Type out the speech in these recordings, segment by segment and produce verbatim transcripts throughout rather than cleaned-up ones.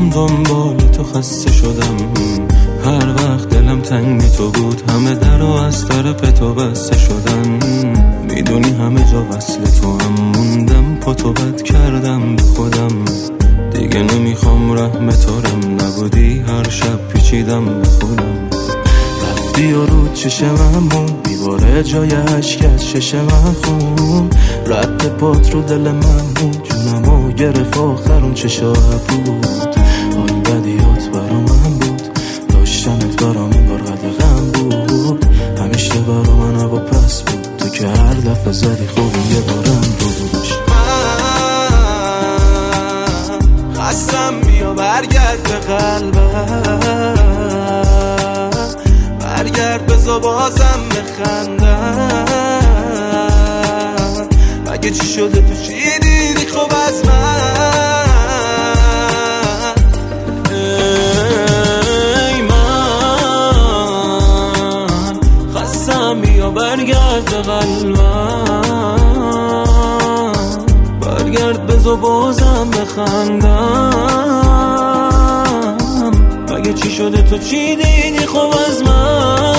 میام دنبال تو خسته شدم، هر وقت دلم تنگ تو بود همه در و از طرف تو بسته شدن. میدونی همه جا وصل تو هم موندم، پا تو بد کردم به خودم، دیگه نمیخوام رحم تارم نبودی، هر شب پیچیدم به خودم. رفتی و رو چشم من بود، میباره جای عشق از چشم من خون، رد پات رو دل من بود، جونمو گرفت آخر اون چه شب بود. حال بدیات برا من بود، داشتنت برام انگار قد غم بود، همیشه برا من هوا پس بود، تو که هر دفعه زدی خوبی یه بارم روش. من خستم بیا برگرد به قلبم، برگرد بزا بازم بخندم، مگه چی شده تو چی دیدی خوب از من؟ ای من خستم بیا برگرد به قلبم، برگرد بزا بازم بخندم، مگه چی شده تو چی دیدی خوب از من؟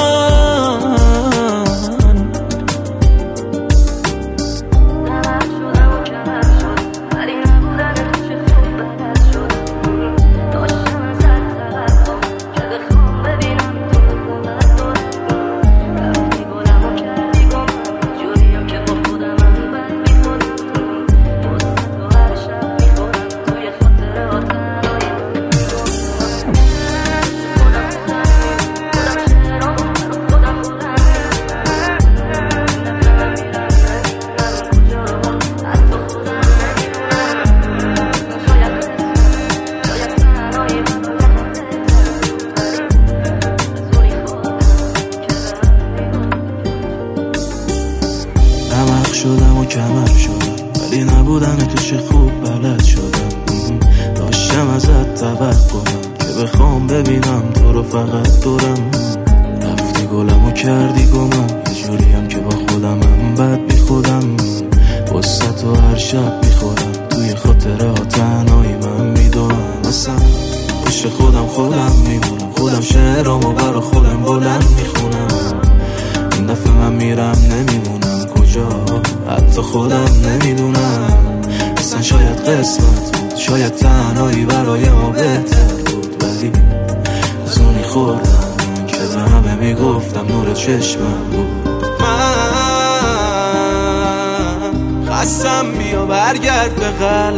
شدم و کمر شدم ولی نبودن تو چه خوب بلد شدم، داشتم ازت توقعم که بخوام ببینم تو رو فقط دورم. رفتی گلم و کردی گمم، یه جوریم که با خودمم بد بی خودم، وسط و هر شب میخورم، توی خاطره ها تنهایی من میدونم، اصلا پشت خودم خودم میمونم، خودم شعرامو برا خودم بلند میخونم. این دفعه من میرم نمیمونم کجا، حتی خودم نمیدونم، اصلا شاید قسمت بود، شاید تنهایی برای ما بهتر بود، ولی از اونی خوردم که به همه میگفتم نور چشمم بود. من خستم بیا برگرد به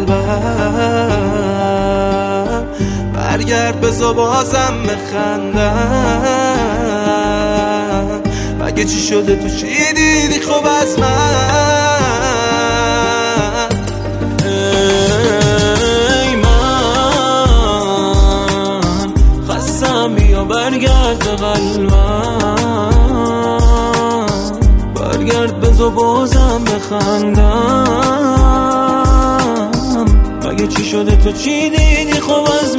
قلبم، برگرد بزا بازم بخندم، مگه چی شده تو چی دیدی خوب از من؟ ای من خستم بیا برگرد به قلبم، برگرد بزا بازم بخندم، مگه چی شده تو چی دیدی خوب از من؟